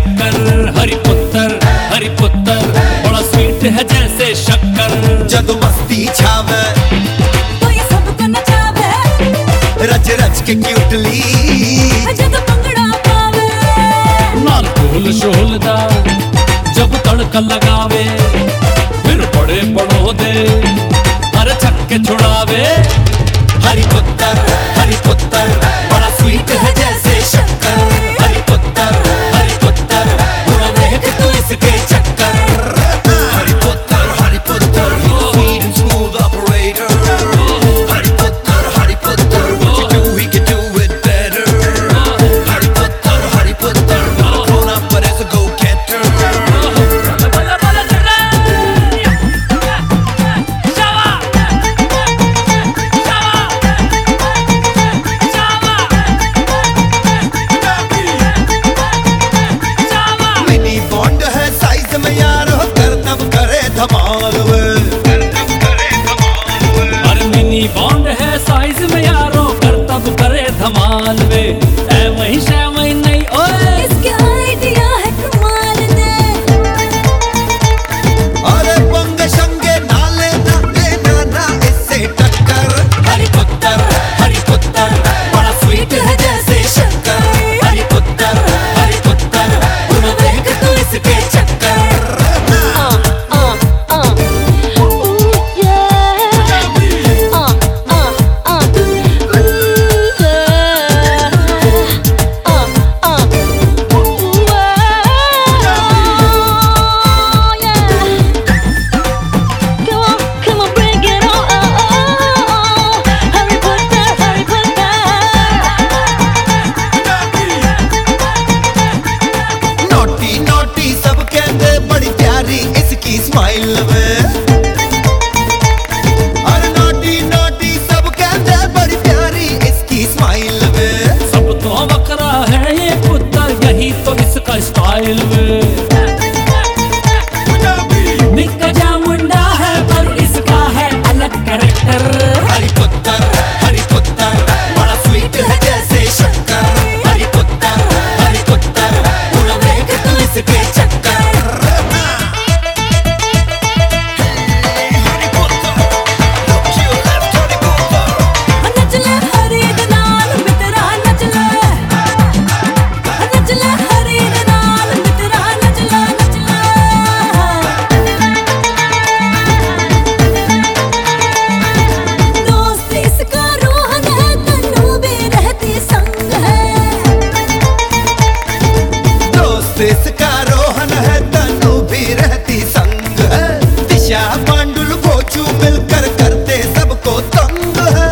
चक्कर। हरि पुत्र बड़ा स्वीट है जैसे शक्कर। जब मस्ती छावे तो ये सबको नचावे, रच रच के क्यूटली जब भंगड़ा पावे। नाल ढोल शोलदा जब तड़का लगावे, फिर बड़े बड़ो दे अरे छक्के छुड़ावे। हरि पुत्र बड़ा स्वीट है जैसे शक्कर। हरि पुत्र पूरा देख तू इसके चक्कर। हरि पुत्र sweet and smooth operator. Hरि पुत्र what you do he can do it better. Hरि पुत्र not a grown up but as a go getter. Mini bond है साइज में यार हो कर तब करे धमाल वे। अरे मिनी बॉन्ड है साइज में यारो कर तब करे धमाल वे। ऐ वही नहीं ओए इसके आइडिया है कमाल दे। अरे पंग शंगे नाले ना लेना ना इससे टक्कर। हरि पुत्र बड़ा स्वीट है जैसे शक्कर। हरि पुत्र पूरा देख तू इसके चक्कर। नोटी सब कहते बड़ी प्यारी इसकी स्माइल वे। अरे नोटी सब कहते बड़ी प्यारी इसकी स्माइल वे। सब तो बकरा है ये पुत्र, यही तो इसका स्टाइल वे। निक्का जा मुंडा है पर इसका है अलग कैरेक्टर। हरि पुत्र बड़ा स्वीट है जैसे शक्कर। हरि पुत्र पूरा देख तू इसके चक्कर। नच ले हरी दे नाल मित्रा नच ले। नच ले हरी दे नाल मित्रा नच ले। दोस्त इसका रोहन है तन्नू भी रहती संग है। दोस्त इसका रोहन है तनु भी रहती संग है। दिशा पांडुल भोजू मिलकर करते सबको तंग है।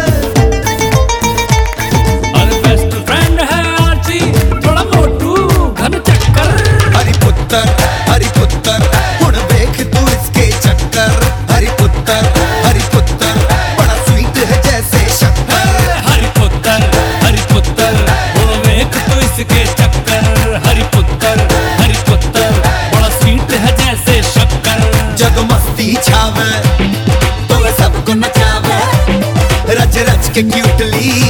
अरे बेस्ट फ्रेंड है आर्ची थोड़ा मोटू घन चक्कर। हरि पुत्र हुण देख तू इसके चक्कर। हरि पुत्र बड़ा स्वीट है जैसे शक्कर। हरि पुत्र बोलो देख तो इसके चक्कर। हरि पुत्र बड़ा स्वीट है जैसे शक्कर। जग मस्ती छावे तो सबको नचावे, रच रच के क्यूटली